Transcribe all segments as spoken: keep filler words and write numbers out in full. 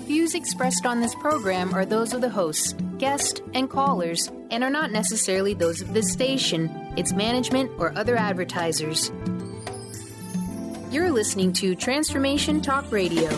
views expressed on this program are those of the hosts, guests, and callers, and are not necessarily those of this station, its management, or other advertisers. You're listening to Transformation Talk Radio.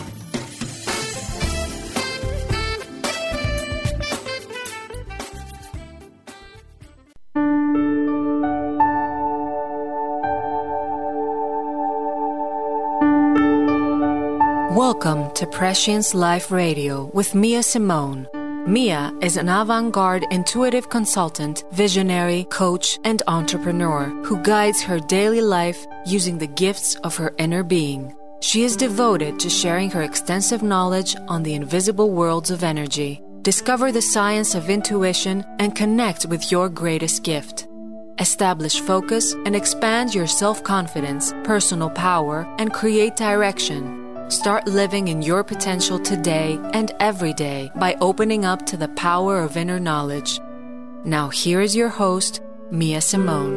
Welcome to Prescience Life Radio with Mia Simone. Mia is an avant-garde intuitive consultant, visionary, coach, and entrepreneur who guides her daily life using the gifts of her inner being. She is devoted to sharing her extensive knowledge on the invisible worlds of energy. Discover the science of intuition and connect with your greatest gift. Establish focus and expand your self-confidence, personal power, and create direction. Start living in your potential today and every day by opening up to the power of inner knowledge. Now here is your host, Mia Simone.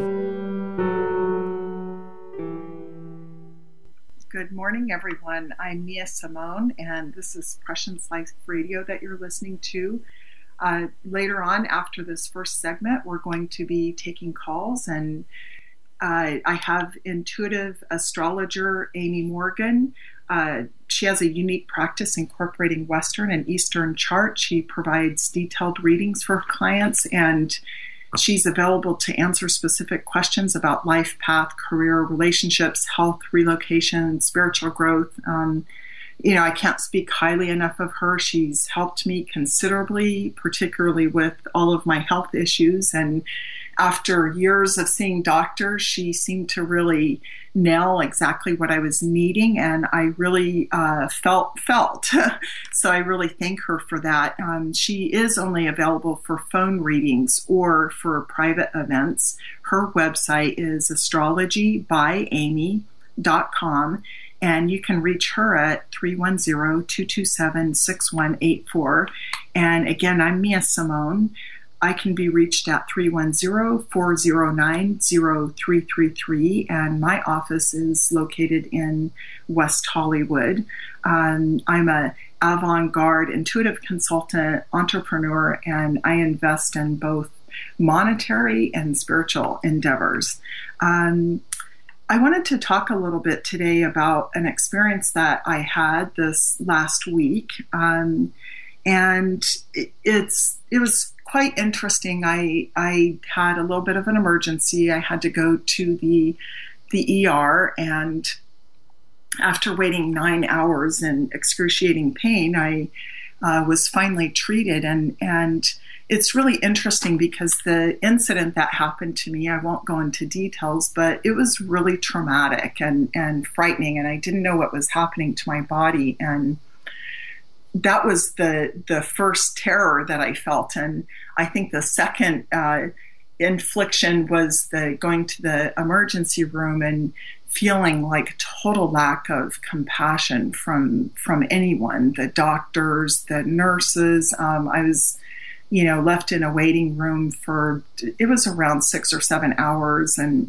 Good morning, everyone. I'm Mia Simone, and this is Prescience Life Radio that you're listening to. Uh, later on, after this first segment, we're going to be taking calls, and uh, I have intuitive astrologer Amy Morgan. Uh, she has a unique practice incorporating Western and Eastern charts. She provides detailed readings for her clients, and she's available to answer specific questions about life path, career, relationships, health, relocation, spiritual growth. Um, you know, I can't speak highly enough of her. She's helped me considerably, particularly with all of my health issues. And after years of seeing doctors, she seemed to really nail exactly what I was needing, and I really uh, felt felt. So I really thank her for that. Um, she is only available for phone readings or for private events. Her website is astrology by amy dot com, and you can reach her at three one zero, two two seven, six one eight four. And again, I'm Mia Simone. I can be reached at three one zero, four zero nine, zero three three three, and my office is located in West Hollywood. Um, I'm a avant-garde intuitive consultant, entrepreneur, and I invest in both monetary and spiritual endeavors. Um, I wanted to talk a little bit today about an experience that I had this last week, um, and it, it's it was quite interesting. I I had a little bit of an emergency. I had to go to the the E R, and after waiting nine hours in excruciating pain, I uh, was finally treated. And and it's really interesting because the incident that happened to me, I won't go into details, but it was really traumatic and and frightening, and I didn't know what was happening to my body. And that was the the first terror that I felt. And I think the second uh, infliction was the going to the emergency room and feeling like total lack of compassion from from anyone, the doctors, the nurses. Um, I was, you know, left in a waiting room for, it was around six or seven hours. And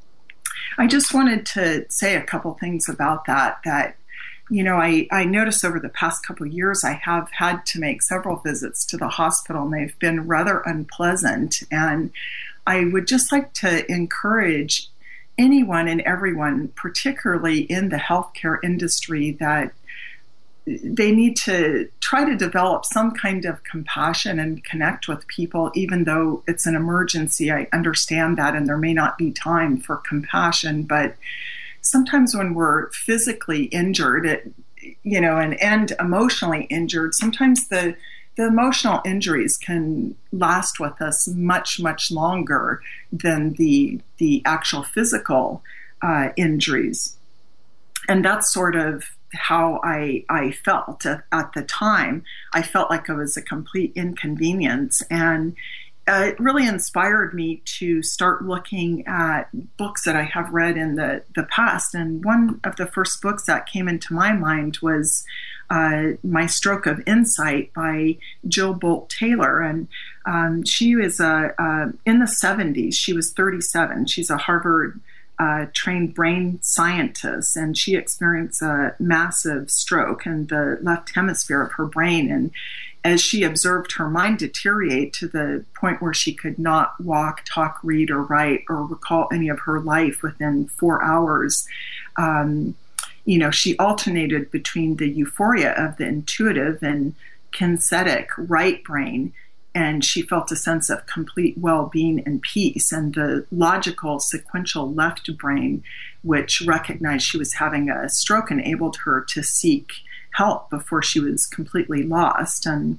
I just wanted to say a couple things about that, that You know, I, I noticed over the past couple of years, I have had to make several visits to the hospital, and they've been rather unpleasant. And I would just like to encourage anyone and everyone, particularly in the healthcare industry, that they need to try to develop some kind of compassion and connect with people, even though it's an emergency. I understand that, and there may not be time for compassion, but sometimes when we're physically injured, it, you know, and, and emotionally injured, sometimes the the emotional injuries can last with us much, much longer than the the actual physical uh, injuries. And that's sort of how I I felt at, at the time. I felt like it was a complete inconvenience, and Uh, it really inspired me to start looking at books that I have read in the, the past. And one of the first books that came into my mind was uh, My Stroke of Insight by Jill Bolte Taylor. And um, she was uh, uh, in the seventies. She was thirty-seven. She's a Harvard a trained brain scientist, and she experienced a massive stroke in the left hemisphere of her brain. And as she observed her mind deteriorate to the point where she could not walk, talk, read, or write, or recall any of her life within four hours, um, you know, she alternated between the euphoria of the intuitive and kinesthetic right brain, and she felt a sense of complete well-being and peace. And the logical, sequential left brain, which recognized she was having a stroke, enabled her to seek help before she was completely lost. And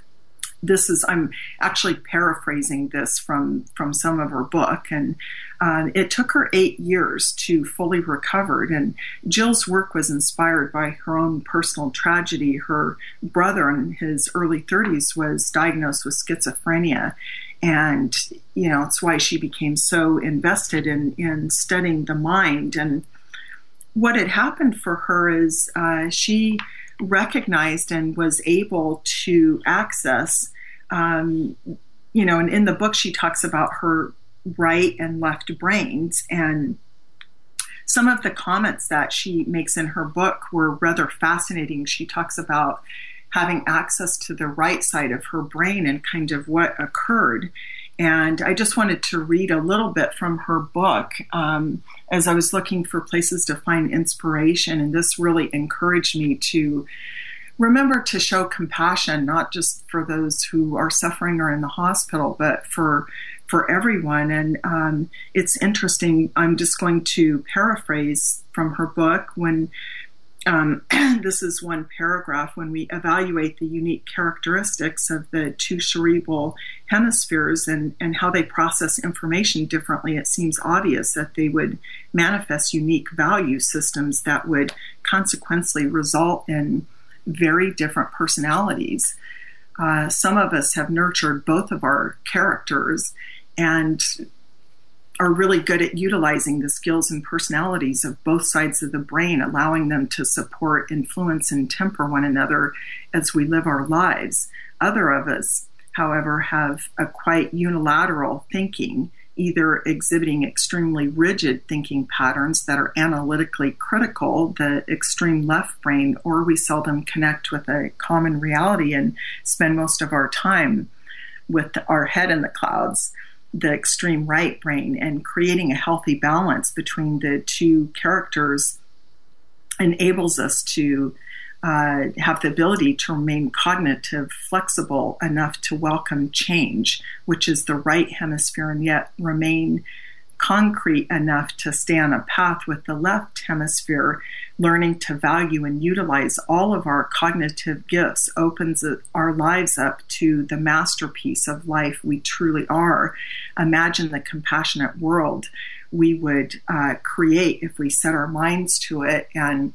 this is, I'm actually paraphrasing this from, from some of her book. And uh, it took her eight years to fully recover. And Jill's work was inspired by her own personal tragedy. Her brother in his early thirties was diagnosed with schizophrenia. And, you know, it's why she became so invested in, in studying the mind. And what had happened for her is uh, she recognized and was able to access, um, you know, and in the book she talks about her right and left brains. And some of the comments that she makes in her book were rather fascinating. She talks about having access to the right side of her brain and kind of what occurred. And I just wanted to read a little bit from her book um, as I was looking for places to find inspiration. And this really encouraged me to remember to show compassion, not just for those who are suffering or in the hospital, but for for everyone. And um, it's interesting. I'm just going to paraphrase from her book. When Um, this is one paragraph. When we evaluate the unique characteristics of the two cerebral hemispheres and, and how they process information differently, it seems obvious that they would manifest unique value systems that would consequently result in very different personalities. Uh, some of us have nurtured both of our characters and are really good at utilizing the skills and personalities of both sides of the brain, allowing them to support, influence, and temper one another as we live our lives. Other of us, however, have a quite unilateral thinking, either exhibiting extremely rigid thinking patterns that are analytically critical, the extreme left brain, or we seldom connect with a common reality and spend most of our time with our head in the clouds, the extreme right brain. And creating a healthy balance between the two characters enables us to uh, have the ability to remain cognitive, flexible enough to welcome change, which is the right hemisphere, and yet remain concrete enough to stay on a path with the left hemisphere. Learning to value and utilize all of our cognitive gifts opens our lives up to the masterpiece of life we truly are. Imagine the compassionate world we would uh, create if we set our minds to it. And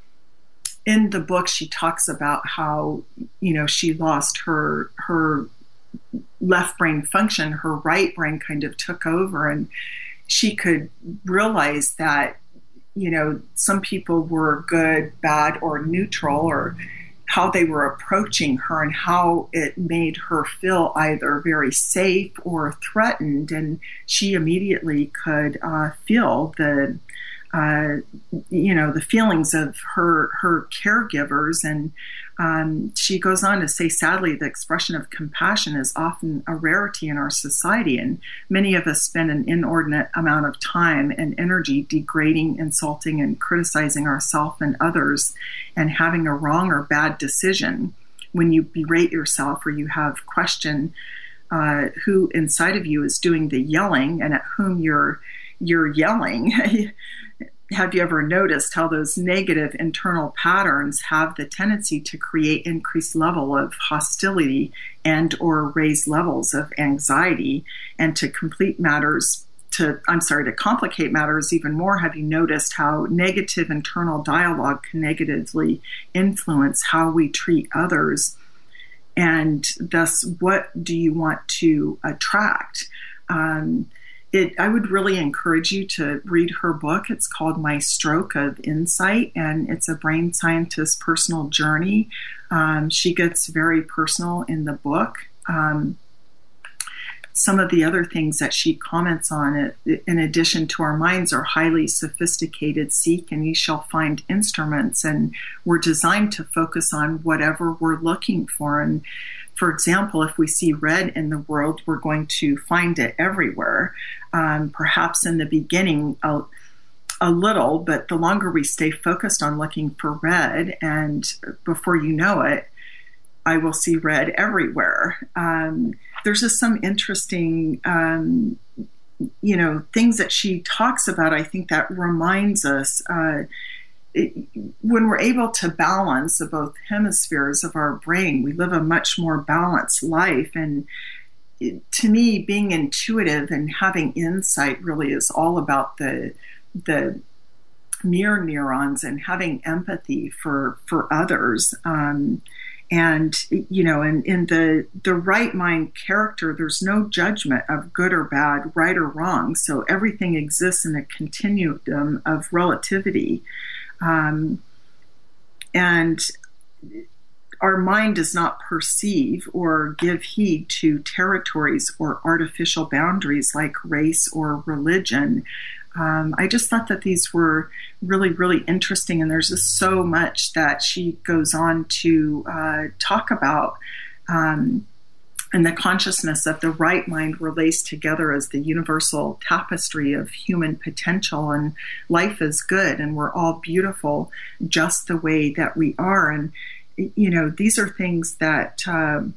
in the book, she talks about how, you know, she lost her her left brain function. Her right brain kind of took over, and she could realize that, you know, some people were good, bad, or neutral, or how they were approaching her and how it made her feel either very safe or threatened. And she immediately could uh, feel the, uh, you know, the feelings of her her caregivers. And um, she goes on to say, sadly, the expression of compassion is often a rarity in our society, and many of us spend an inordinate amount of time and energy degrading, insulting, and criticizing ourselves and others, and having a wrong or bad decision. When you berate yourself or you have question uh, who inside of you is doing the yelling and at whom you're you're yelling. Have you ever noticed how those negative internal patterns have the tendency to create increased level of hostility and or raise levels of anxiety? And to complete matters, to I'm sorry, to complicate matters even more, have you noticed how negative internal dialogue can negatively influence how we treat others? And thus, what do you want to attract? Um, It, I would really encourage you to read her book. It's called My Stroke of Insight, and it's a brain scientist's personal journey. Um, she gets very personal in the book. Um, some of the other things that she comments on, it, in addition to our minds are highly sophisticated. Seek and ye shall find instruments, and we're designed to focus on whatever we're looking for. And for example, if we see red in the world, we're going to find it everywhere. Um, perhaps in the beginning, a, a little, but the longer we stay focused on looking for red, and before you know it, I will see red everywhere. Um, there's just some interesting, um, you know, things that she talks about, I think, that reminds us uh, it, when we're able to balance the both hemispheres of our brain, we live a much more balanced life. And it, to me, being intuitive and having insight really is all about the the mirror neurons and having empathy for for others. Um, And, you know, in, in the, the right mind character, there's no judgment of good or bad, right or wrong. So everything exists in a continuum of relativity. Um, and our mind does not perceive or give heed to territories or artificial boundaries like race or religion. Um, I just thought that these were really, really interesting, and there's just so much that she goes on to uh, talk about. Um, and the consciousness of the right mind relates together as the universal tapestry of human potential, and life is good, and we're all beautiful just the way that we are. And, you know, these are things that um,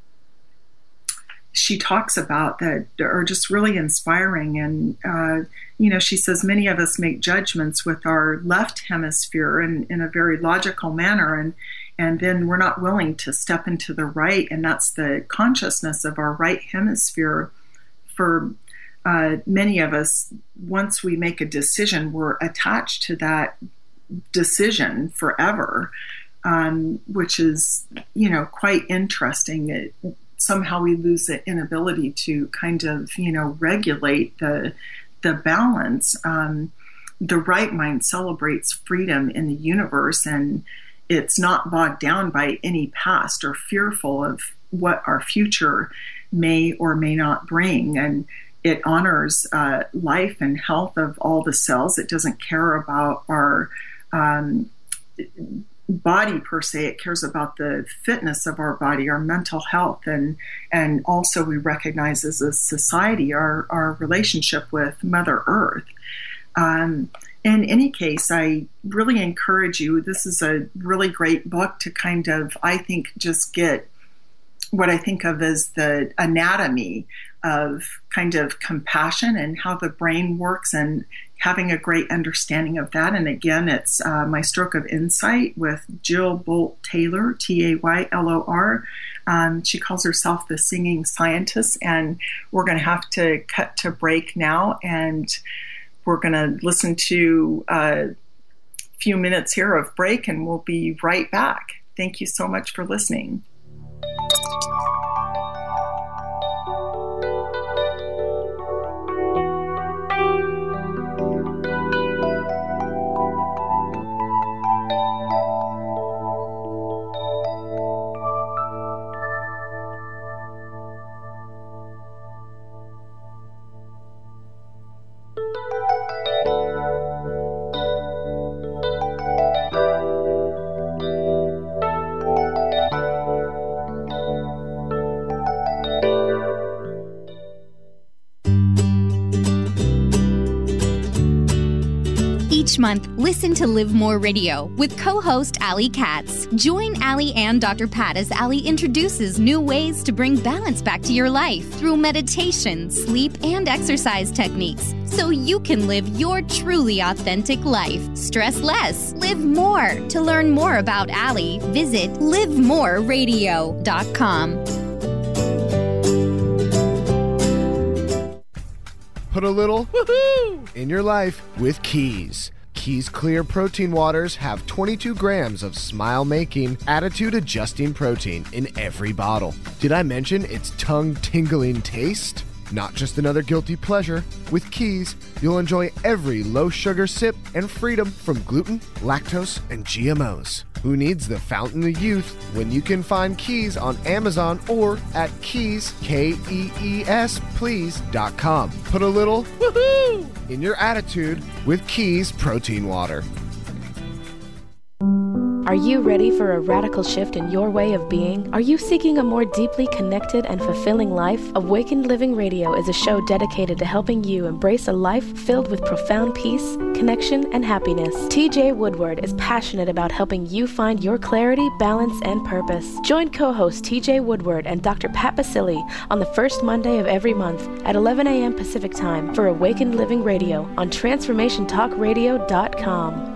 she talks about that are just really inspiring. And, uh, you know, she says many of us make judgments with our left hemisphere in, in a very logical manner, and and then we're not willing to step into the right, and that's the consciousness of our right hemisphere. For uh, many of us, once we make a decision, we're attached to that decision forever, um, which is, you know, quite interesting. It, somehow we lose the inability to kind of, you know, regulate the the balance. Um, the right mind celebrates freedom in the universe, and it's not bogged down by any past or fearful of what our future may or may not bring. And it honors uh, life and health of all the cells. It doesn't care about our um, body per se. It cares about the fitness of our body, our mental health, and and also we recognize as a society our our relationship with Mother Earth. Um, in any case, I really encourage you. This is a really great book to kind of, I think, just get what I think of as the anatomy of kind of compassion and how the brain works, and having a great understanding of that. And again, it's uh, My Stroke of Insight with Jill Bolt Taylor, T A Y L O R. Um, she calls herself the singing scientist, and we're going to have to cut to break now, and we're going to listen to a few minutes here of break, and we'll be right back. Thank you so much for listening. Each month, listen to Live More Radio with co-host Allie Katz. Join Allie and Doctor Pat as Allie introduces new ways to bring balance back to your life through meditation, sleep, and exercise techniques, so you can live your truly authentic life. Stress less, live more. To learn more about Allie, visit live more radio dot com. Put a little woohoo in your life with Keys. Keys Clear Protein Waters have twenty-two grams of smile-making, attitude-adjusting protein in every bottle. Did I mention its tongue-tingling taste? Not just another guilty pleasure. With Keys, you'll enjoy every low-sugar sip and freedom from gluten, lactose, and G M Os. Who needs the fountain of youth when you can find Keys on Amazon or at keys, K E E S, please, dot com. Put a little woohoo in your attitude with Keys Protein Water. Are you ready for a radical shift in your way of being? Are you seeking a more deeply connected and fulfilling life? Awakened Living Radio is a show dedicated to helping you embrace a life filled with profound peace, connection, and happiness. T J Woodward is passionate about helping you find your clarity, balance, and purpose. Join co-host T J Woodward and Doctor Pat Basili on the first Monday of every month at eleven a.m. Pacific Time for Awakened Living Radio on transformation talk radio dot com.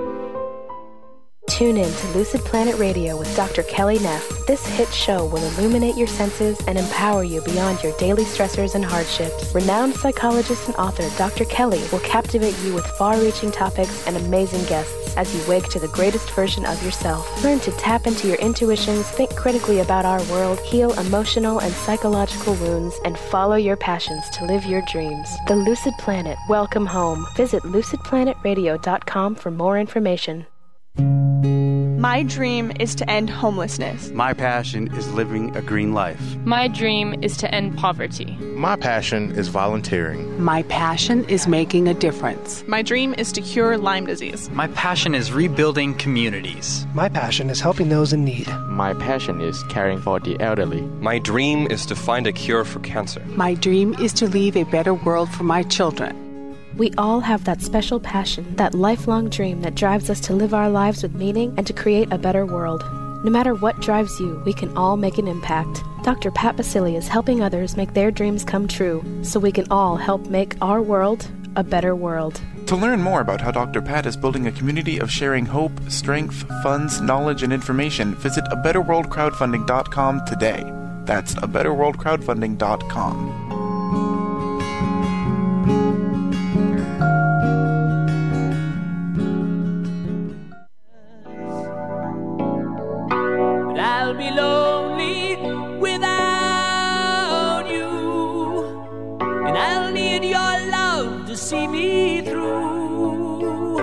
Tune in to Lucid Planet Radio with Doctor Kelly Neff. This hit show will illuminate your senses and empower you beyond your daily stressors and hardships. Renowned psychologist and author Doctor Kelly will captivate you with far-reaching topics and amazing guests as you wake to the greatest version of yourself. Learn to tap into your intuitions, think critically about our world, heal emotional and psychological wounds, and follow your passions to live your dreams. The Lucid Planet. Welcome home. Visit lucid planet radio dot com for more information. My dream is to end homelessness. My passion is living a green life. My dream is to end poverty. My passion is volunteering. My passion is making a difference. My dream is to cure Lyme disease. My passion is rebuilding communities. My passion is helping those in need. My passion is caring for the elderly. My dream is to find a cure for cancer. My dream is to leave a better world for my children. We all have that special passion, that lifelong dream that drives us to live our lives with meaning and to create a better world. No matter what drives you, we can all make an impact. Doctor Pat Basili is helping others make their dreams come true, so we can all help make our world a better world. To learn more about how Doctor Pat is building a community of sharing hope, strength, funds, knowledge, and information, visit a better world crowdfunding dot com today. That's a better world crowdfunding dot com. I'll be lonely without you, and I'll need your love to see me through.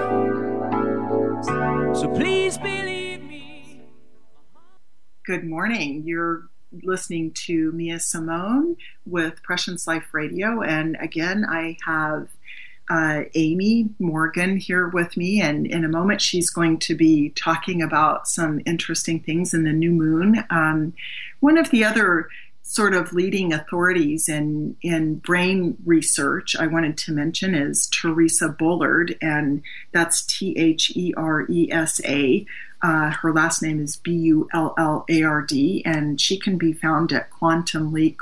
So please believe me. Good morning. You're listening to Mia Simone with Prescience Life Radio, and again, I have Uh, Amy Morgan here with me, and in a moment she's going to be talking about some interesting things in the new moon. Um, one of the other sort of leading authorities in, in brain research I wanted to mention is Teresa Bullard, and that's T H E R E S A. Uh, her last name is B U L L A R D, and she can be found at quantum leap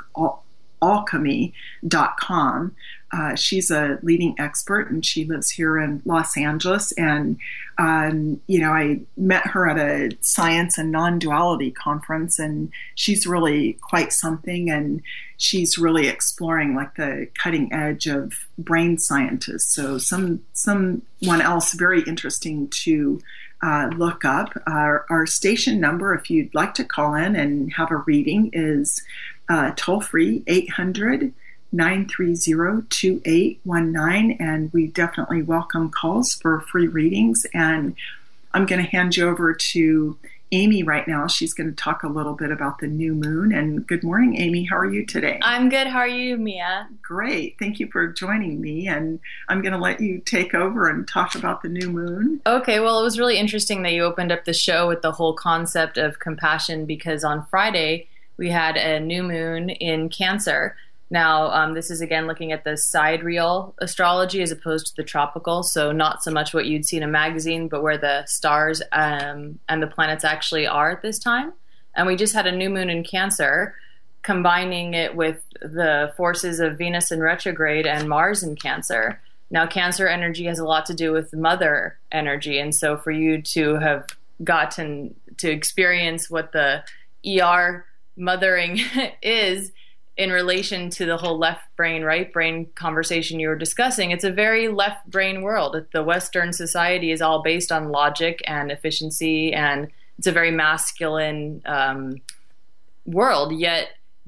alchemy dot com. Uh, she's a leading expert, and she lives here in Los Angeles. And, um, you know, I met her at a science and non-duality conference, and she's really quite something. And she's really exploring like the cutting edge of brain scientists. So some someone else very interesting to uh, look up. Our, our station number, if you'd like to call in and have a reading, is uh, toll-free eight hundred nine three zero two eight one nine, and we definitely welcome calls for free readings. And I'm going to hand you over to Amy right now. She's going to talk a little bit about the new moon. And good morning, Amy. How are you today? I'm good. How are you, Mia? Great. Thank you for joining me. And I'm going to let you take over and talk about the new moon. Okay. Well, it was really interesting that you opened up the show with the whole concept of compassion, because on Friday we had a new moon in Cancer. Now, um, this is, again, looking at the sidereal astrology as opposed to the tropical, so not so much what you'd see in a magazine, but where the stars um, and the planets actually are at this time. And we just had a new moon in Cancer, combining it with the forces of Venus in retrograde and Mars in Cancer. Now, Cancer energy has a lot to do with mother energy, and so for you to have gotten to experience what the E R mothering is, in relation to the whole left brain, right brain conversation you were discussing, it's a very left brain world. The Western society is all based on logic and efficiency, and it's a very masculine um, world. Yet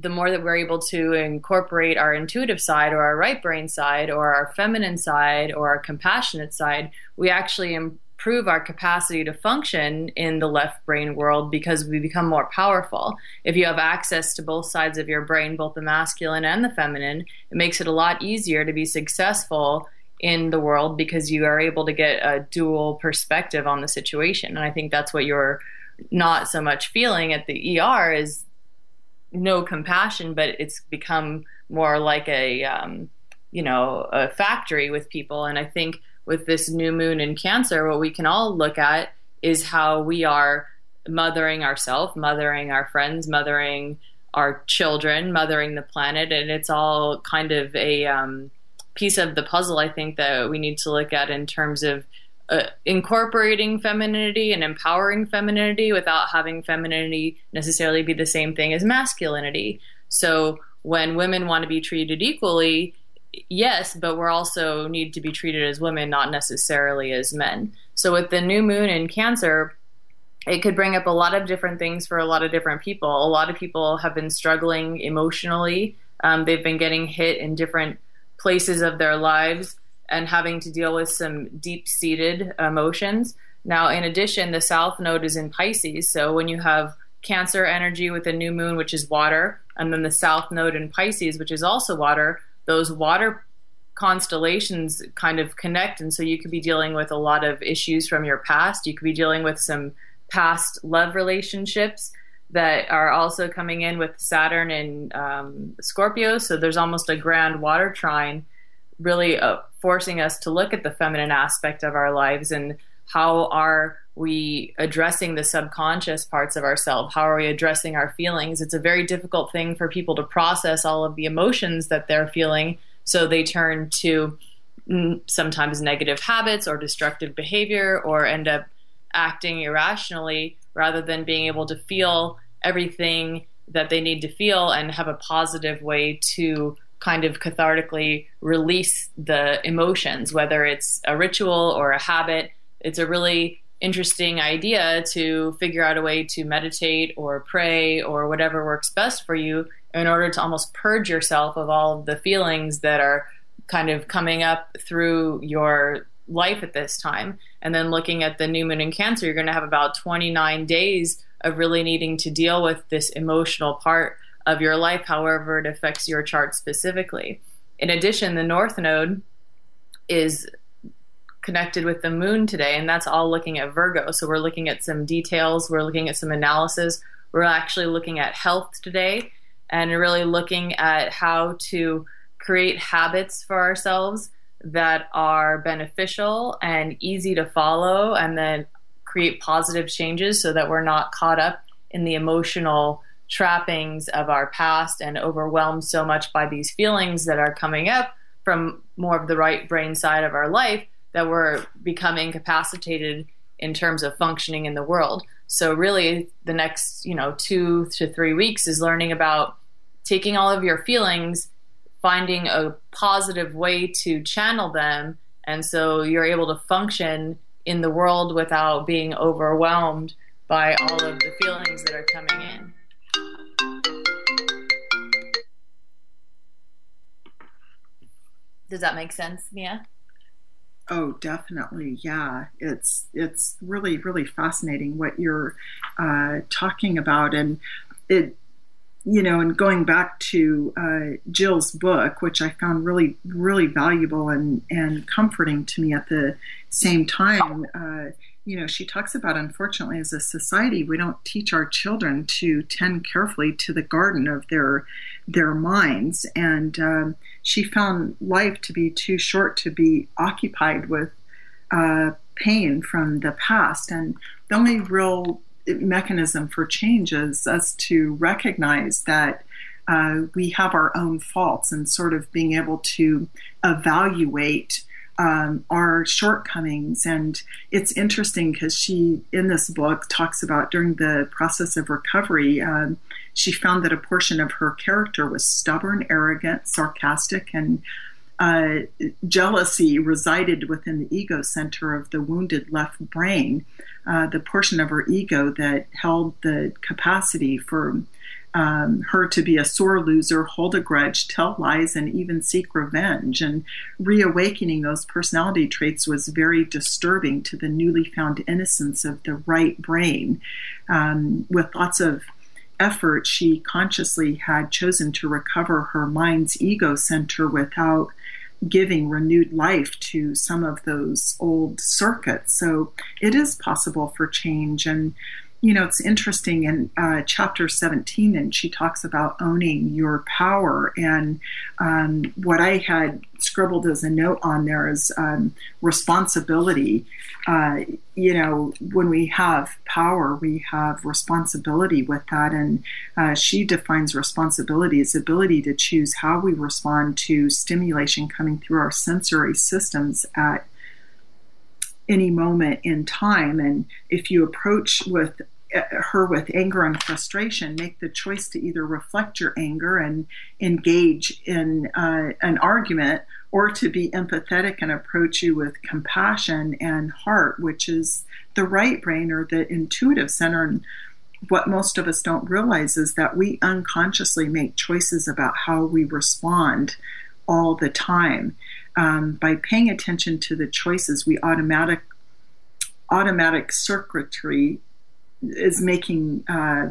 the more that we're able to incorporate our intuitive side or our right brain side or our feminine side or our compassionate side, we actually improve our capacity to function in the left brain world because we become more powerful. If you have access to both sides of your brain, both the masculine and the feminine, it makes it a lot easier to be successful in the world because you are able to get a dual perspective on the situation. And I think that's what you're not so much feeling at the E R is no compassion, but it's become more like a, um, you know, a factory with people. And I think with this new moon in Cancer, what we can all look at is how we are mothering ourselves, mothering our friends, mothering our children, mothering the planet. And it's all kind of a um, piece of the puzzle, I think, that we need to look at in terms of Uh, incorporating femininity and empowering femininity without having femininity necessarily be the same thing as masculinity. So when women want to be treated equally, yes, but we're also need to be treated as women, not necessarily as men. So with the new moon in Cancer, it could bring up a lot of different things for a lot of different people. A lot of people have been struggling emotionally. Um, they've been getting hit in different places of their lives and having to deal with some deep-seated emotions. Now, in addition, the South Node is in Pisces. So when you have Cancer energy with the new moon, which is water, and then the South Node in Pisces, which is also water, those water constellations kind of connect. And so you could be dealing with a lot of issues from your past. You could be dealing with some past love relationships that are also coming in with Saturn and um, Scorpio. So there's almost a grand water trine really uh, forcing us to look at the feminine aspect of our lives and how are we addressing the subconscious parts of ourselves? How are we addressing our feelings? It's a very difficult thing for people to process all of the emotions that they're feeling. So they turn to mm, sometimes negative habits or destructive behavior or end up acting irrationally rather than being able to feel everything that they need to feel and have a positive way to kind of cathartically release the emotions, whether it's a ritual or a habit. It's a really interesting idea to figure out a way to meditate or pray or whatever works best for you in order to almost purge yourself of all of the feelings that are kind of coming up through your life at this time. And then looking at the new moon in Cancer, you're going to have about twenty-nine days of really needing to deal with this emotional part of your life, however it affects your chart specifically. In addition, the North Node is connected with the moon today, and that's all looking at Virgo. So we're looking at some details, we're looking at some analysis, we're actually looking at health today, and really looking at how to create habits for ourselves that are beneficial and easy to follow, and then create positive changes so that we're not caught up in the emotional trappings of our past and overwhelmed so much by these feelings that are coming up from more of the right brain side of our life that we're becoming incapacitated in terms of functioning in the world. So really the next, you know, two to three weeks is learning about taking all of your feelings, finding a positive way to channel them. And so you're able to function in the world without being overwhelmed by all of the feelings that are coming in. Does that make sense, Mia? Oh, definitely. Yeah. It's it's really, really fascinating what you're uh, talking about. And it, you know, and going back to uh, Jill's book, which I found really, really valuable and, and comforting to me at the same time, uh, you know, she talks about, unfortunately, as a society, we don't teach our children to tend carefully to the garden of their their minds. And um, she found life to be too short to be occupied with uh, pain from the past. And the only real mechanism for change is us to recognize that uh, we have our own faults and sort of being able to evaluate Um, our shortcomings. And it's interesting because she, in this book, talks about during the process of recovery, um, she found that a portion of her character was stubborn, arrogant, sarcastic, and uh, jealousy resided within the ego center of the wounded left brain, uh, the portion of her ego that held the capacity for um, her to be a sore loser, hold a grudge, tell lies, and even seek revenge. And reawakening those personality traits was very disturbing to the newly found innocence of the right brain. Um, with lots of effort, she consciously had chosen to recover her mind's ego center without giving renewed life to some of those old circuits. So it is possible for change. And you know, it's interesting in uh, chapter seventeen, and she talks about owning your power. And um, what I had scribbled as a note on there is um, responsibility. Uh, you know, when we have power, we have responsibility with that. And uh, she defines responsibility as ability to choose how we respond to stimulation coming through our sensory systems at any moment in time. And if you approach with her with anger and frustration, make the choice to either reflect your anger and engage in uh, an argument, or to be empathetic and approach you with compassion and heart, which is the right brain or the intuitive center. And what most of us don't realize is that we unconsciously make choices about how we respond all the time. Um, by paying attention to the choices, we automatic automatic circuitry is making uh,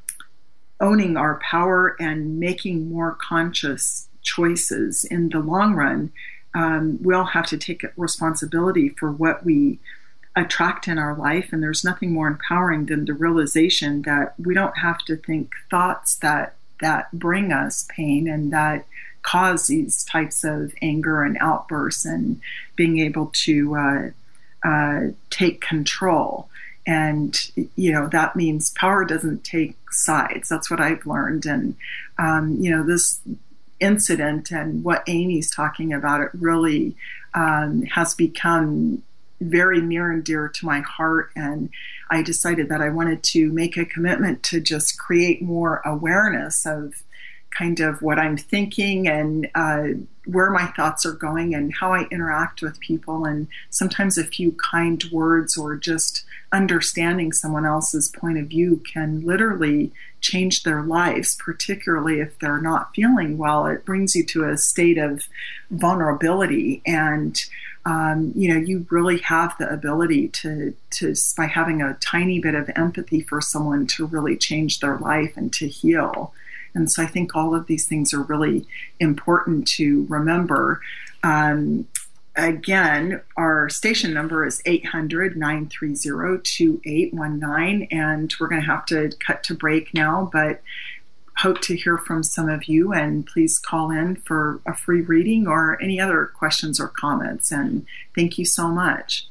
owning our power and making more conscious choices. In the long run, um, we all have to take responsibility for what we attract in our life, and there's nothing more empowering than the realization that we don't have to think thoughts that that bring us pain and that cause these types of anger and outbursts, and being able to uh, uh, take control. And, you know, that means power doesn't take sides. That's what I've learned. And, um, you know, this incident and what Amy's talking about, it really um, has become very near and dear to my heart. And I decided that I wanted to make a commitment to just create more awareness of kind of what I'm thinking and uh, where my thoughts are going and how I interact with people. And sometimes a few kind words or just understanding someone else's point of view can literally change their lives, particularly if they're not feeling well. It brings you to a state of vulnerability. And, um, you know, you really have the ability to, to, by having a tiny bit of empathy for someone, to really change their life and to heal. And so I think all of these things are really important to remember. Um, again, our station number is eight hundred, nine three zero, two eight one nine, and we're going to have to cut to break now, but hope to hear from some of you, and please call in for a free reading or any other questions or comments. And thank you so much.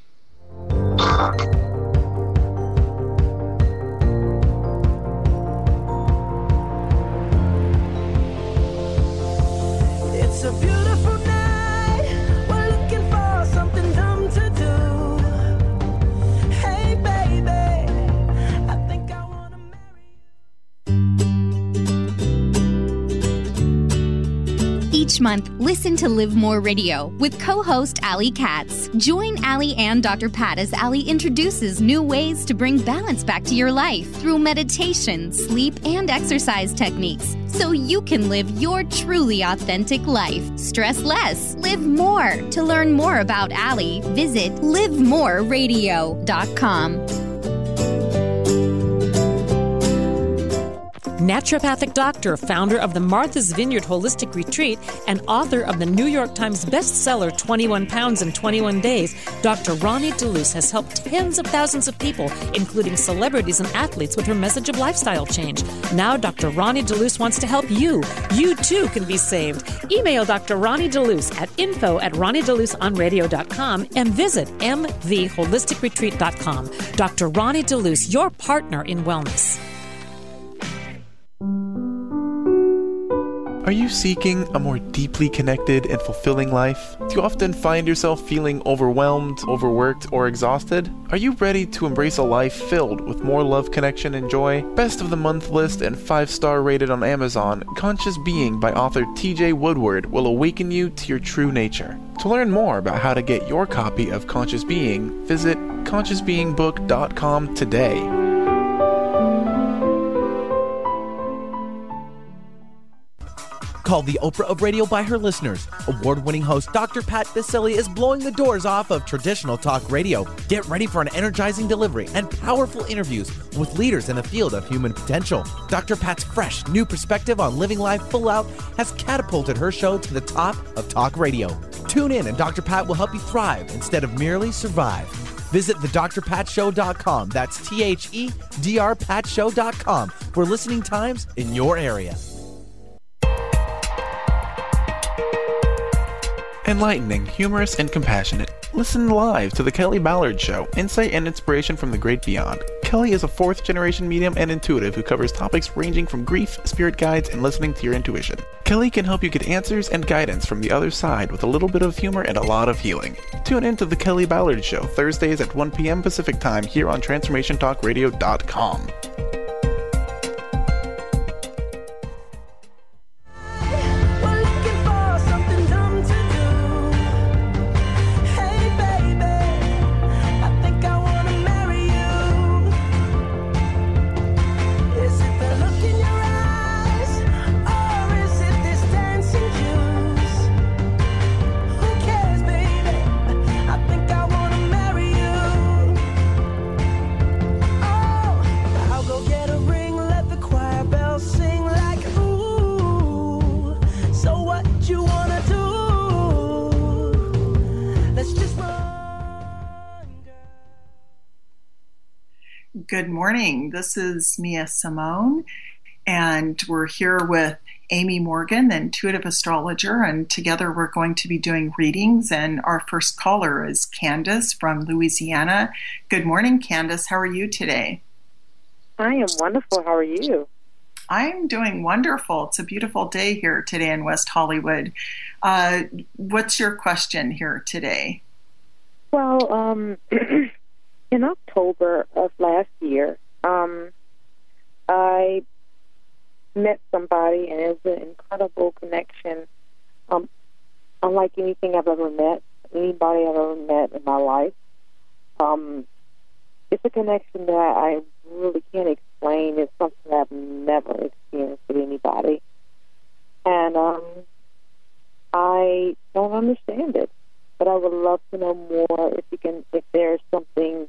It's a beautiful night. We're looking for something dumb to do. Hey, baby, I think I want to marry. Each month, listen to Live More Radio with co-host Allie Katz. Join Allie and Doctor Pat as Allie introduces new ways to bring balance back to your life through meditation, sleep, and exercise techniques, so you can live your truly authentic life. Stress less, live more. To learn more about Allie, visit live more radio dot com. Naturopathic doctor, founder of the Martha's Vineyard Holistic Retreat, and author of the New York Times bestseller twenty-one pounds in twenty-one days, Doctor Ronnie DeLuce has helped tens of thousands of people, including celebrities and athletes, with her message of lifestyle change. Now Doctor Ronnie DeLuce wants to help you. You too can be saved. Email Doctor Ronnie DeLuce at info at ronnie deluce on radio dot com and visit m the holistic retreat dot com. Doctor Ronnie DeLuce, your partner in wellness. Are you seeking a more deeply connected and fulfilling life? Do you often find yourself feeling overwhelmed, overworked, or exhausted? Are you ready to embrace a life filled with more love, connection, and joy? Best of the Month list and five-star rated on Amazon, Conscious Being by author T J Woodward will awaken you to your true nature. To learn more about how to get your copy of Conscious Being, visit conscious being book dot com today. Called the Oprah of radio by her listeners, award-winning host Doctor Pat Baccili is blowing the doors off of traditional talk radio. Get ready for an energizing delivery and powerful interviews with leaders in the field of human potential. Doctor Pat's fresh, new perspective on living life full out has catapulted her show to the top of talk radio. Tune in and Doctor Pat will help you thrive instead of merely survive. Visit the dr pat show dot com. That's T H E D R pat show dot com for listening times in your area. Enlightening, humorous, and compassionate. Listen live to The Kelly Ballard Show, insight and inspiration from the great beyond. Kelly is a fourth-generation medium and intuitive who covers topics ranging from grief, spirit guides, and listening to your intuition. Kelly can help you get answers and guidance from the other side with a little bit of humor and a lot of healing. Tune in to The Kelly Ballard Show, Thursdays at one p.m. Pacific Time here on transformation talk radio dot com. Good morning. This is Mia Simone, and we're here with Amy Morgan, the intuitive astrologer, and together we're going to be doing readings. And our first caller is Candace from Louisiana. Good morning, Candace. How are you today? I am wonderful. How are you? I'm doing wonderful. It's a beautiful day here today in West Hollywood. Uh, what's your question here today? Well, um... in October of last year, um, I met somebody, and it was an incredible connection, um, unlike anything I've ever met, anybody I've ever met in my life. Um, it's a connection that I really can't explain. It's something I've never experienced with anybody. And um, I don't understand it, but I would love to know more if you can, if there's something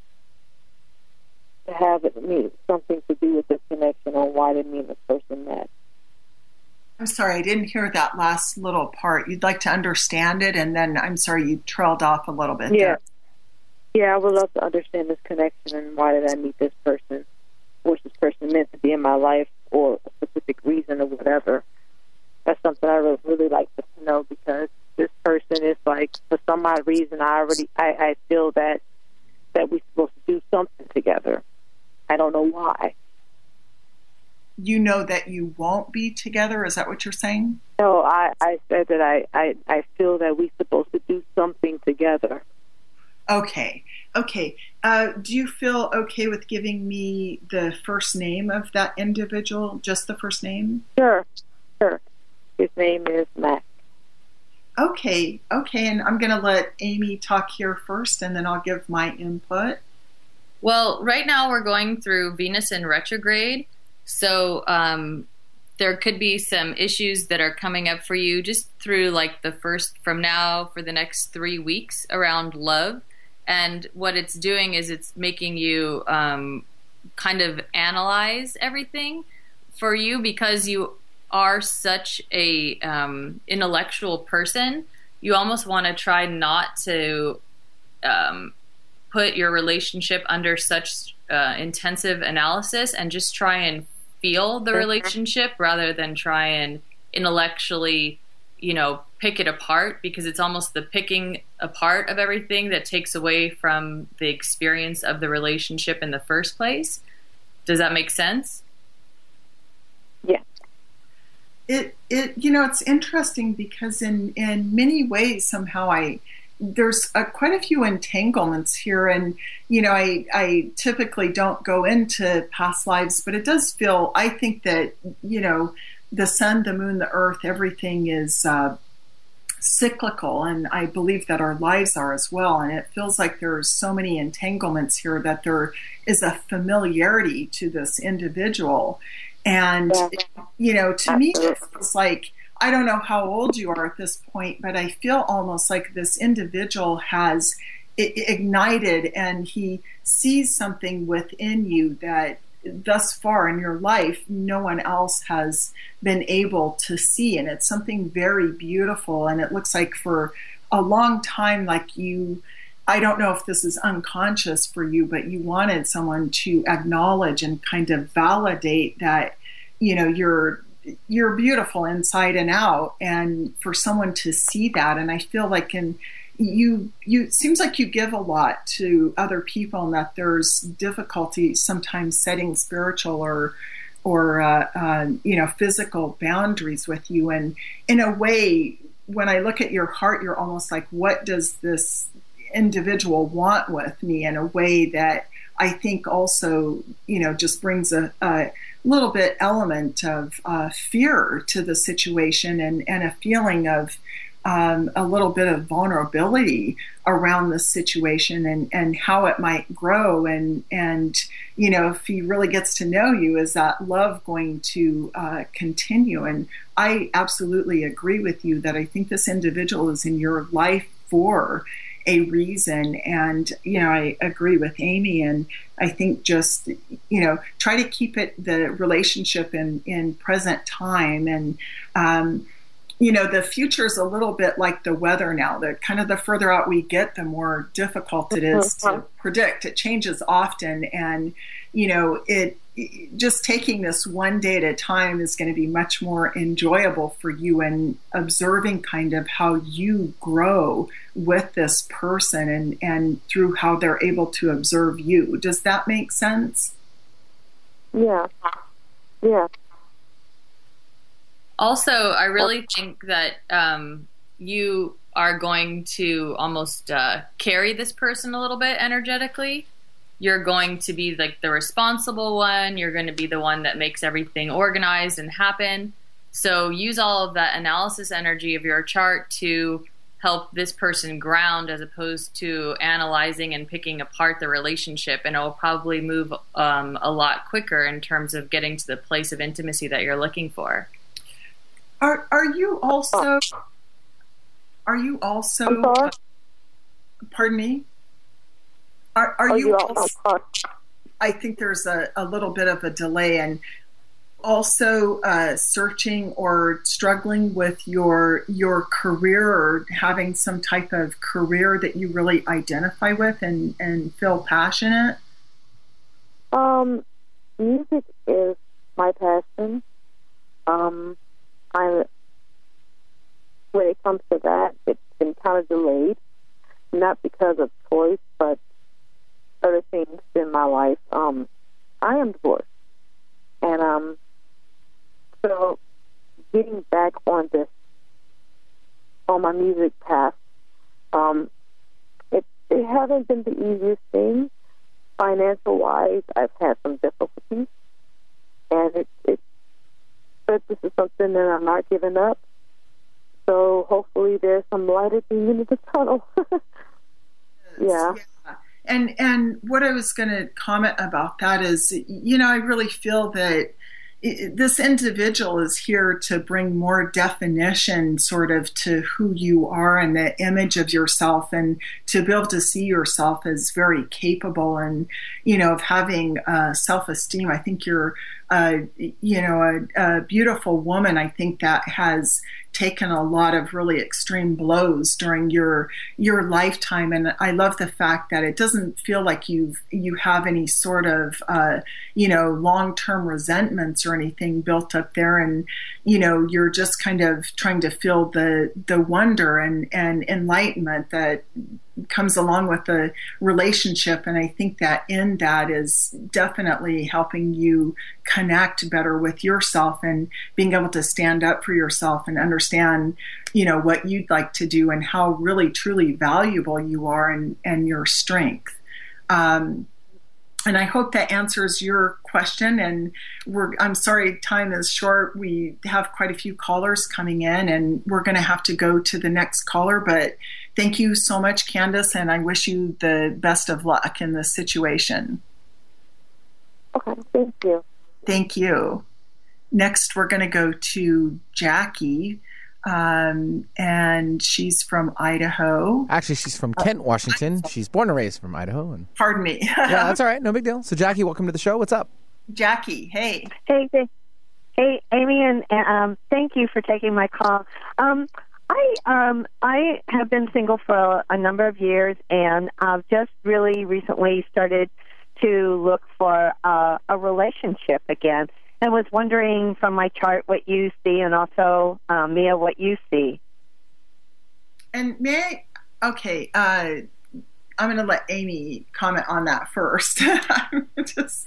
to have it mean something to do with this connection on why did me and this person met. I'm sorry, I didn't hear that last little part. You'd like to understand it, and then I'm sorry, you trailed off a little bit. Yeah, there. yeah, I would love to understand this connection and why did I meet this person? What's this person meant to be in my life, or a specific reason, or whatever. That's something I would really like to know, because this person is like, for some odd reason, I already, I, I feel that that we're supposed to do something together. I don't know why. You know that you won't be together? Is that what you're saying? No, I, I said that I, I, I feel that we're supposed to do something together. Okay. Okay. Uh, do you feel okay with giving me the first name of that individual? Just the first name? Sure. Sure. His name is Mac. Okay. Okay. And I'm going to let Amy talk here first, and then I'll give my input. Well, right now we're going through Venus in retrograde, so um, there could be some issues that are coming up for you just through like the first, from now for the next three weeks around love. And what it's doing is it's making you um, kind of analyze everything for you, because you are such a um, intellectual person. You almost want to try not to um, put your relationship under such uh, intensive analysis, and just try and feel the relationship rather than try and intellectually, you know, pick it apart, because it's almost the picking apart of everything that takes away from the experience of the relationship in the first place. Does that make sense? Yeah. It, it, you know, it's interesting because in, in many ways, somehow I, there's a, quite a few entanglements here, and you know, I I typically don't go into past lives, but it does feel, I think that, you know, the sun, the moon, the earth, everything is uh, cyclical, and I believe that our lives are as well. And it feels like there's so many entanglements here that there is a familiarity to this individual, and you know, to me, it feels like I don't know how old you are at this point, but I feel almost like this individual has ignited and he sees something within you that thus far in your life no one else has been able to see, and it's something very beautiful. And it looks like for a long time, like you, I don't know if this is unconscious for you, but you wanted someone to acknowledge and kind of validate that, you know, you're you're beautiful inside and out, and for someone to see that. And I feel like in you you it seems like you give a lot to other people, and that there's difficulty sometimes setting spiritual or or uh, uh, you know, physical boundaries with you. And in a way, when I look at your heart, you're almost like, what does this individual want with me, in a way that I think also, you know, just brings a, a little bit element of uh, fear to the situation, and, and a feeling of um, a little bit of vulnerability around the situation, and, and how it might grow. And, and, you know, if he really gets to know you, is that love going to uh, continue? And I absolutely agree with you that I think this individual is in your life for a reason. And, you know, I agree with Amy, and I think just, you know, try to keep it, the relationship in, in present time. And, um, you know, the future is a little bit like the weather now. The kind of the further out we get, the more difficult it is to predict. It changes often. And, you know, it, just taking this one day at a time is going to be much more enjoyable for you, and observing kind of how you grow with this person, and, and through how they're able to observe you. Does that make sense? Yeah. Yeah. Also, I really think that um, you are going to almost uh, carry this person a little bit energetically. You're going to be like the responsible one. You're going to be the one that makes everything organized and happen. So use all of that analysis energy of your chart to help this person ground, as opposed to analyzing and picking apart the relationship. And it will probably move um, a lot quicker in terms of getting to the place of intimacy that you're looking for. Are are you also? Are you also? Uh, pardon me. Are are you also? I think there's a, a little bit of a delay, and also uh, searching or struggling with your your career, or having some type of career that you really identify with and, and feel passionate. Um, music is my passion. Um. I, when it comes to that, it's been kind of delayed, not because of choice, but other things in my life. Um, I am divorced, and um, so getting back on this, on my music path, um, it it hasn't been the easiest thing. Financial wise, I've had some difficulties, and it it. But this is something that I'm not giving up. So hopefully there's some light at the end of the tunnel. yeah. yeah. And and what I was going to comment about that is, you know, I really feel that it, this individual is here to bring more definition sort of to who you are and the image of yourself, and to be able to see yourself as very capable and, you know, of having uh, self-esteem. I think you're Uh, you know, a, a beautiful woman, I think, that has taken a lot of really extreme blows during your your lifetime. And I love the fact that it doesn't feel like you've you have any sort of uh, you know, long-term resentments or anything built up there. And, you know, you're just kind of trying to feel the the wonder and, and enlightenment that comes along with the relationship. And I think that in that is definitely helping you connect better with yourself, and being able to stand up for yourself and understand, you know, what you'd like to do, and how really truly valuable you are, and, and your strength. Um, and I hope that answers your question. And we're, I'm sorry, time is short. We have quite a few callers coming in, and we're going to have to go to the next caller. But thank you so much, Candace, and I wish you the best of luck in this situation. Okay, thank you. Thank you. Next, we're going to go to Jackie. Um, and she's from Idaho. Actually, she's from Kent, Washington. She's born and raised from Idaho. And Pardon me. yeah, that's all right. No big deal. So, Jackie, welcome to the show. What's up? Jackie, hey. Hey, hey, hey Amy, and um, thank you for taking my call. Um, I um, I have been single for a, a number of years, and I've just really recently started to look for uh, a relationship again. I was wondering from my chart what you see, and also, uh, Mia, what you see. And may I, okay, uh, I'm going to let Amy comment on that first. Just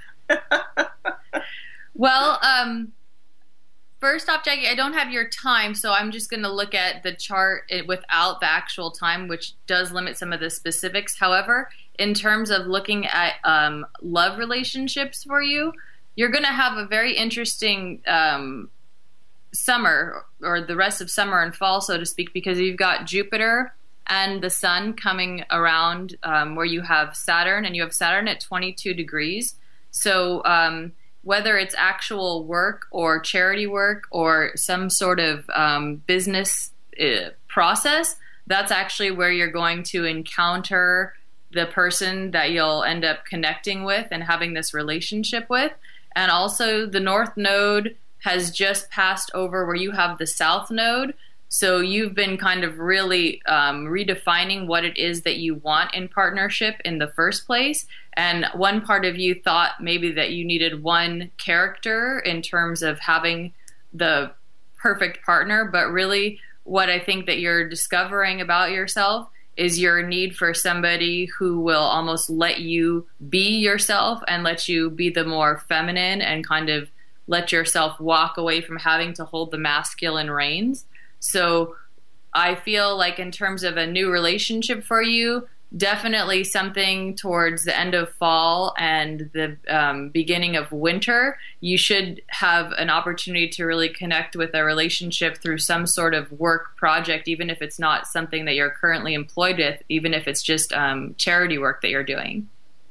well, um, first off, Jackie, I don't have your time, so I'm just going to look at the chart without the actual time, which does limit some of the specifics. However, in terms of looking at um, love relationships for you, you're going to have a very interesting um, summer, or the rest of summer and fall, so to speak, because you've got Jupiter and the sun coming around um, where you have Saturn, and you have Saturn at twenty-two degrees. So um, whether it's actual work or charity work or some sort of um, business uh, process, that's actually where you're going to encounter the person that you'll end up connecting with and having this relationship with. And also the North Node has just passed over where you have the South Node. So you've been kind of really um, redefining what it is that you want in partnership in the first place. And one part of you thought maybe that you needed one character in terms of having the perfect partner. But really what I think that you're discovering about yourself is your need for somebody who will almost let you be yourself and let you be the more feminine and kind of let yourself walk away from having to hold the masculine reins. So I feel like in terms of a new relationship for you, definitely something towards the end of fall and the um, beginning of winter, you should have an opportunity to really connect with a relationship through some sort of work project, even if it's not something that you're currently employed with, even if it's just um, charity work that you're doing.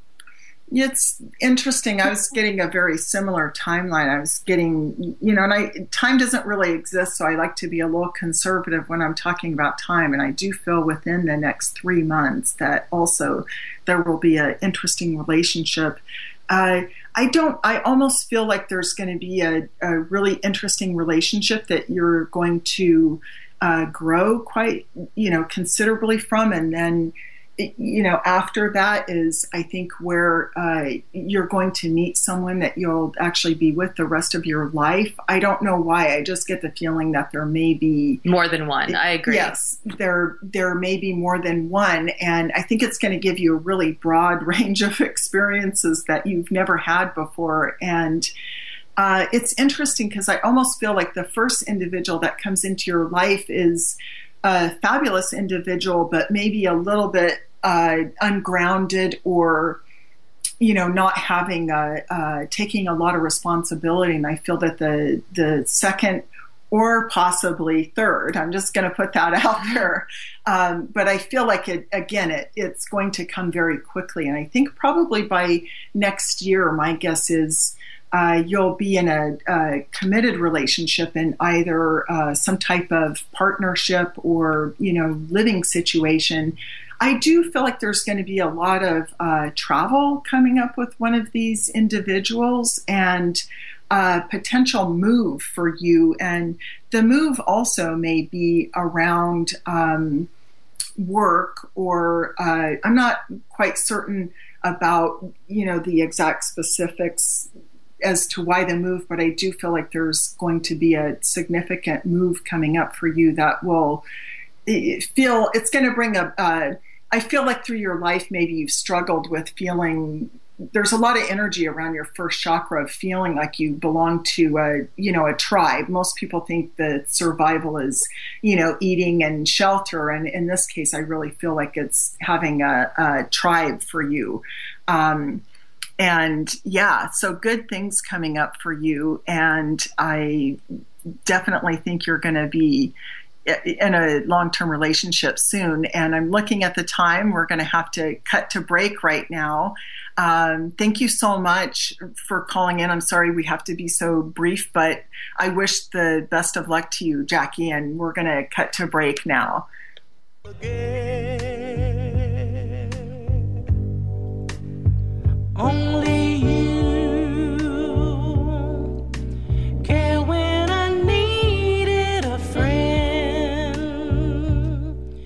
It's interesting. I was getting a very similar timeline. I was getting, you know, and I time doesn't really exist, so I like to be a little conservative when I'm talking about time. And I do feel within the next three months that also there will be an interesting relationship. Uh, I don't. I almost feel like there's going to be a, a really interesting relationship that you're going to uh, grow quite, you know, considerably from, and then. You know, after that is, I think, where uh, you're going to meet someone that you'll actually be with the rest of your life. I don't know why. I just get the feeling that there may be more than one. I agree. Yes, there there may be more than one, and I think it's going to give you a really broad range of experiences that you've never had before. And uh, it's interesting because I almost feel like the first individual that comes into your life is a fabulous individual, but maybe a little bit Uh, ungrounded, or you know, not having a, uh, taking a lot of responsibility. And I feel that the the second or possibly third, I'm just going to put that out there. Um, but I feel like it again, it it's going to come very quickly, and I think probably by next year, my guess is. Uh, you'll be in a, a committed relationship in either uh, some type of partnership or, you know, living situation. I do feel like there's going to be a lot of uh, travel coming up with one of these individuals, and a potential move for you. And the move also may be around um, work, or uh, I'm not quite certain about, you know, the exact specifics as to why the move, but I do feel like there's going to be a significant move coming up for you that will feel, it's going to bring a, uh, I feel like through your life, maybe you've struggled with feeling, there's a lot of energy around your first chakra of feeling like you belong to a, you know, a tribe. Most people think that survival is, you know, eating and shelter. And in this case, I really feel like it's having a, a tribe for you. Um, And yeah, so good things coming up for you. And I definitely think you're going to be in a long-term relationship soon. And I'm looking at the time. We're going to have to cut to break right now. Um, thank you so much for calling in. I'm sorry we have to be so brief, but I wish the best of luck to you, Jackie, and we're going to cut to break now. Only you care when I needed a friend.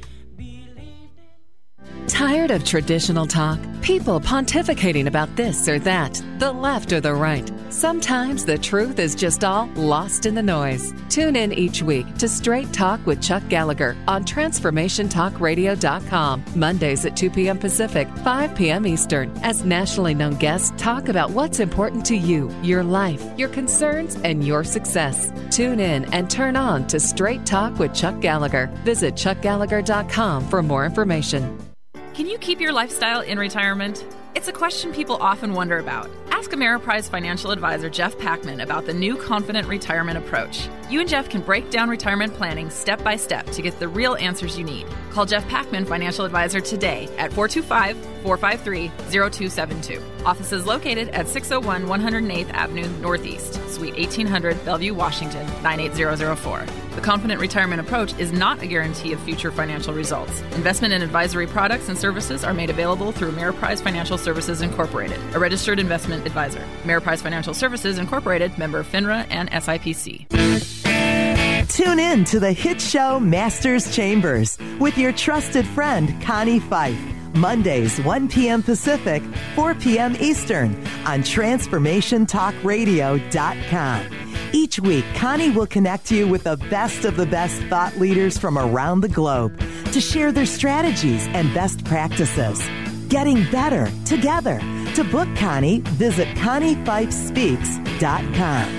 Tired of traditional talk? People pontificating about this or that, the left or the right. Sometimes the truth is just all lost in the noise. Tune in each week to Straight Talk with Chuck Gallagher on transformation talk radio dot com, Mondays at two p.m. Pacific, five p.m. Eastern, as nationally known guests talk about what's important to you, your life, your concerns, and your success. Tune in and turn on to Straight Talk with Chuck Gallagher. Visit chuck gallagher dot com for more information. Can you keep your lifestyle in retirement? It's a question people often wonder about. Ask Ameriprise financial advisor Jeff Packman about the new Confident Retirement Approach. You and Jeff can break down retirement planning step by step to get the real answers you need. Call Jeff Packman, financial advisor, today at four two five, four five three, zero two seven two. Office is located at six oh one one hundred eighth Avenue Northeast, Suite eighteen hundred, Bellevue, Washington, nine eight zero zero four. The Confident Retirement Approach is not a guarantee of future financial results. Investment and advisory products and services are made available through Ameriprise Financial Services Incorporated, a registered investment advisor. Ameriprise Financial Services Incorporated, member FINRA and S I P C. Tune in to the hit show Masters Chambers with your trusted friend Connie Fife. Mondays, one p.m. Pacific, four p.m. Eastern on transformation talk radio dot com. Each week, Connie will connect you with the best of the best thought leaders from around the globe to share their strategies and best practices. Getting better together. To book Connie, visit connie fife speaks dot com.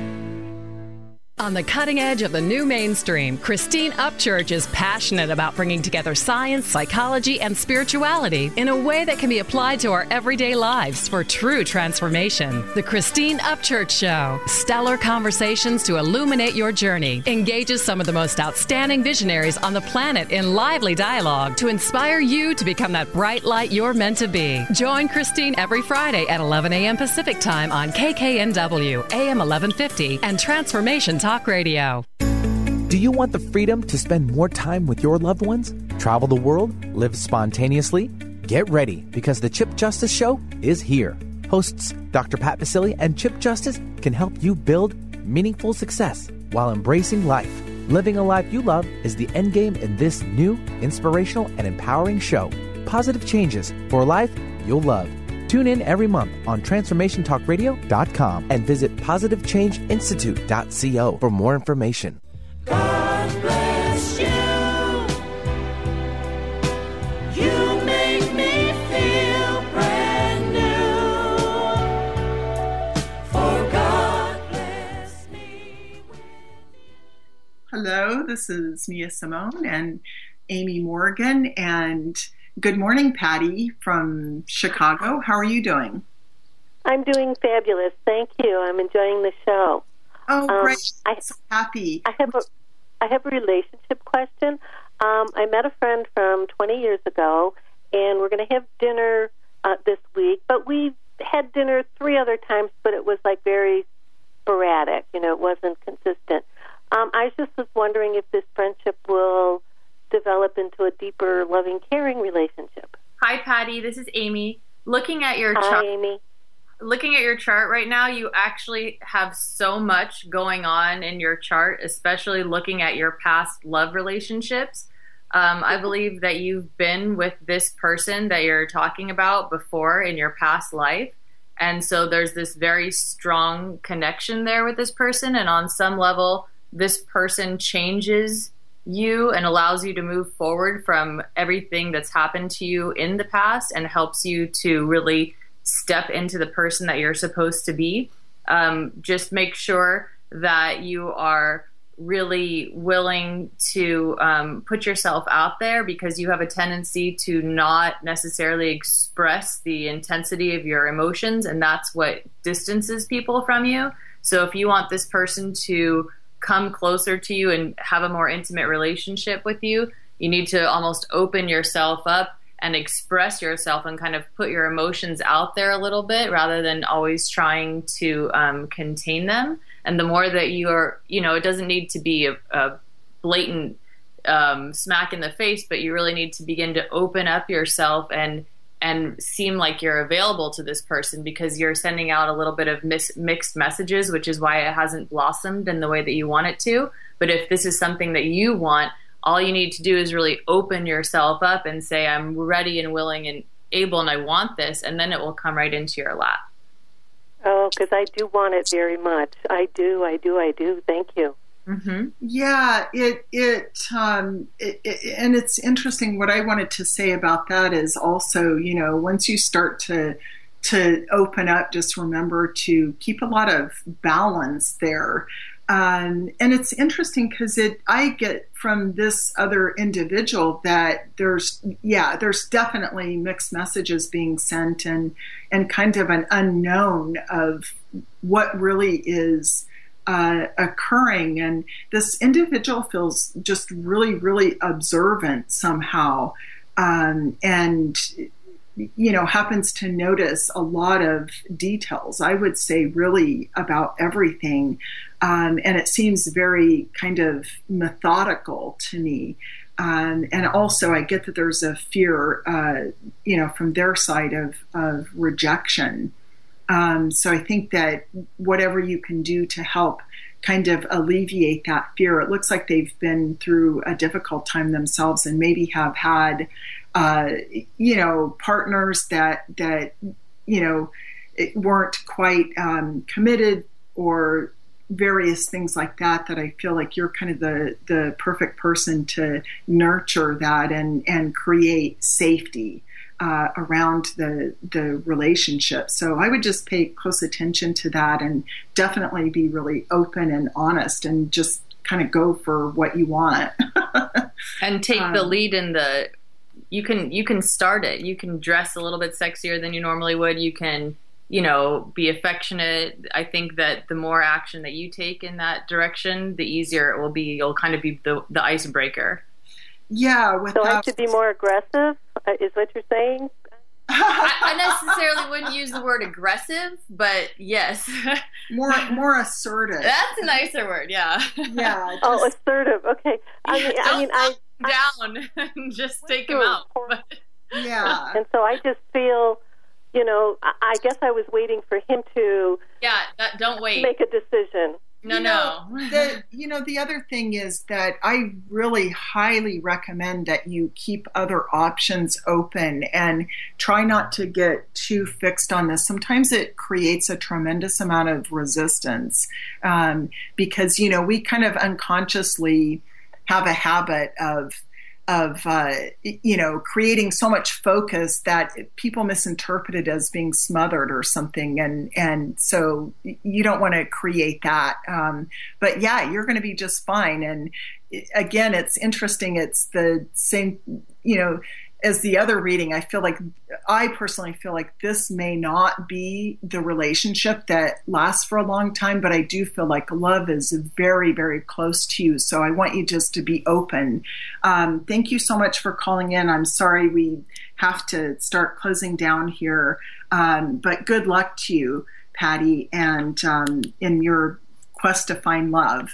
On the cutting edge of the new mainstream, Christine Upchurch is passionate about bringing together science, psychology, and spirituality in a way that can be applied to our everyday lives for true transformation. The Christine Upchurch Show, stellar conversations to illuminate your journey, engages some of the most outstanding visionaries on the planet in lively dialogue to inspire you to become that bright light you're meant to be. Join Christine every Friday at eleven a.m. Pacific Time on K K N W, A M eleven fifty, and Transformation Talk Radio. Do you want the freedom to spend more time with your loved ones? Travel the world? Live spontaneously? Get ready, because the Chip Justice Show is here. Hosts Doctor Pat Baccili and Chip Justice can help you build meaningful success while embracing life. Living a life you love is the end game in this new, inspirational, and empowering show. Positive changes for a life you'll love. Tune in every month on transformation talk radio dot com and visit positive change institute dot co for more information. God bless you. You make me feel brand new. For God bless me. Hello, this is Mia Simone and Amy Morgan, and good morning, Patty from Chicago. How are you doing? I'm doing fabulous. Thank you. I'm enjoying the show. Oh, great. Um, I, I'm so happy. I have a, I have a relationship question. Um, I met a friend from twenty years ago, and we're going to have dinner uh, this week. But we had dinner three other times, but it was like very sporadic. You know, it wasn't consistent. Um, I just was wondering if this friendship will develop into a deeper, loving, caring relationship. Hi, Patty. This is Amy. Looking at your Hi, chart, Amy. Looking at your chart right now, you actually have so much going on in your chart, especially looking at your past love relationships. Um, I believe that you've been with this person that you're talking about before in your past life. And so there's this very strong connection there with this person. And on some level, this person changes you and allows you to move forward from everything that's happened to you in the past and helps you to really step into the person that you're supposed to be. Um, just make sure that you are really willing to um, put yourself out there, because you have a tendency to not necessarily express the intensity of your emotions, and that's what distances people from you. So if you want this person to come closer to you and have a more intimate relationship with you, you need to almost open yourself up and express yourself and kind of put your emotions out there a little bit rather than always trying to um, contain them. And the more that you are, you know, it doesn't need to be a, a blatant um, smack in the face, but you really need to begin to open up yourself and and seem like you're available to this person, because you're sending out a little bit of mis- mixed messages, which is why it hasn't blossomed in the way that you want it to. But if this is something that you want, all you need to do is really open yourself up and say, I'm ready and willing and able and I want this, and then it will come right into your lap. Oh, because I do want it very much. I do, I do, I do. Thank you. Mm-hmm. Yeah, it it, um, it it and it's interesting. What I wanted to say about that is also, you know, once you start to to open up, just remember to keep a lot of balance there. Um, and it's interesting because it I get from this other individual that there's yeah there's definitely mixed messages being sent and and kind of an unknown of what really is Uh, occurring, and this individual feels just really, really observant somehow, um, and you know happens to notice a lot of details. I would say really about everything, um, and it seems very kind of methodical to me. Um, and also, I get that there's a fear, uh, you know, from their side of of rejection. Um, so I think that whatever you can do to help kind of alleviate that fear, it looks like they've been through a difficult time themselves and maybe have had, uh, you know, partners that, that, you know, weren't quite um, committed or various things like that, that I feel like you're kind of the, the perfect person to nurture that and, and create safety Uh, around the the relationship. So I would just pay close attention to that and definitely be really open and honest and just kind of go for what you want. And take um, the lead in the, you can, you can start it. You can dress a little bit sexier than you normally would. You can, you know, be affectionate. I think that the more action that you take in that direction, the easier it will be. You'll kind of be the, the icebreaker. Yeah. Without... So I should be more aggressive, uh, is what you're saying? I, I necessarily wouldn't use the word aggressive, but yes. more more assertive. That's a nicer word, yeah. Yeah. Just... Oh, assertive. Okay. I mean, Don't I mean, I down and just take him out. But... Yeah. And so I just feel, you know, I, I guess I was waiting for him to. Yeah. That, don't wait. Make a decision. No, you know, no. the, you know, the other thing is that I really highly recommend that you keep other options open and try not to get too fixed on this. Sometimes it creates a tremendous amount of resistance um, because, you know, we kind of unconsciously have a habit of of, uh, you know, creating so much focus that people misinterpret it as being smothered or something. And, and so you don't want to create that. Um, but yeah, you're going to be just fine. And again, it's interesting. It's the same, you know, as the other reading. I feel like, I personally feel like this may not be the relationship that lasts for a long time, but I do feel like love is very, very close to you. So I want you just to be open. Um, thank you so much for calling in. I'm sorry we have to start closing down here, um, but good luck to you, Patty, and um, in your quest to find love.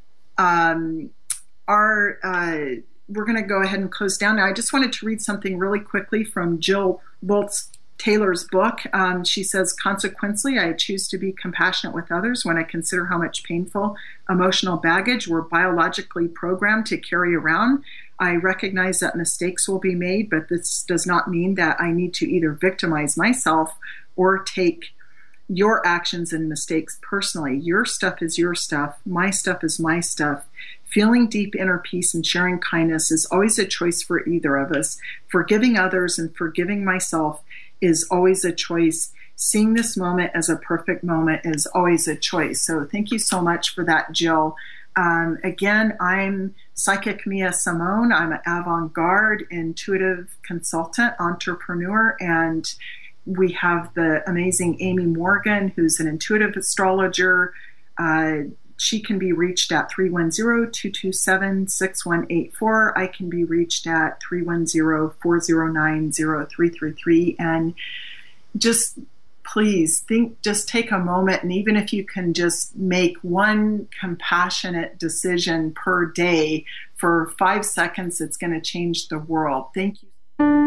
Um, our uh, We're going to go ahead and close down now. I just wanted to read something really quickly from Jill Boltz Taylor's book. Um, she says, consequently, I choose to be compassionate with others when I consider how much painful emotional baggage we're biologically programmed to carry around. I recognize that mistakes will be made, but this does not mean that I need to either victimize myself or take your actions and mistakes personally. Your stuff is your stuff. My stuff is my stuff. Feeling deep inner peace and sharing kindness is always a choice for either of us. Forgiving others and forgiving myself is always a choice. Seeing this moment as a perfect moment is always a choice. So thank you so much for that, Jill. Um, again, I'm Psychic Mia Simone. I'm an avant-garde intuitive consultant, entrepreneur, and we have the amazing Amy Morgan, who's an intuitive astrologer, uh, she can be reached at three one zero, two two seven, six one eight four. I can be reached at three one zero, four zero nine, zero three three three. And just please think, just take a moment, and even if you can just make one compassionate decision per day for five seconds, it's going to change the world. Thank you.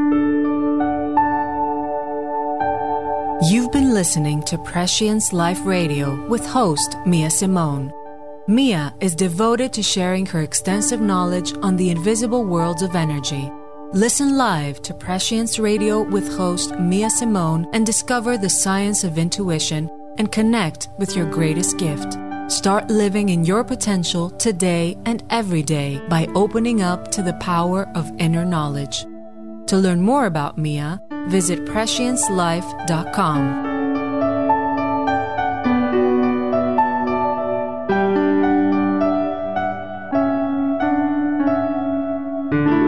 You've been listening to Prescience Life Radio with host Mia Simone. Mia is devoted to sharing her extensive knowledge on the invisible worlds of energy. Listen live to Prescience Radio with host Mia Simone and discover the science of intuition and connect with your greatest gift. Start living in your potential today and every day by opening up to the power of inner knowledge. To learn more about Mia, visit prescience life dot com. Thank you.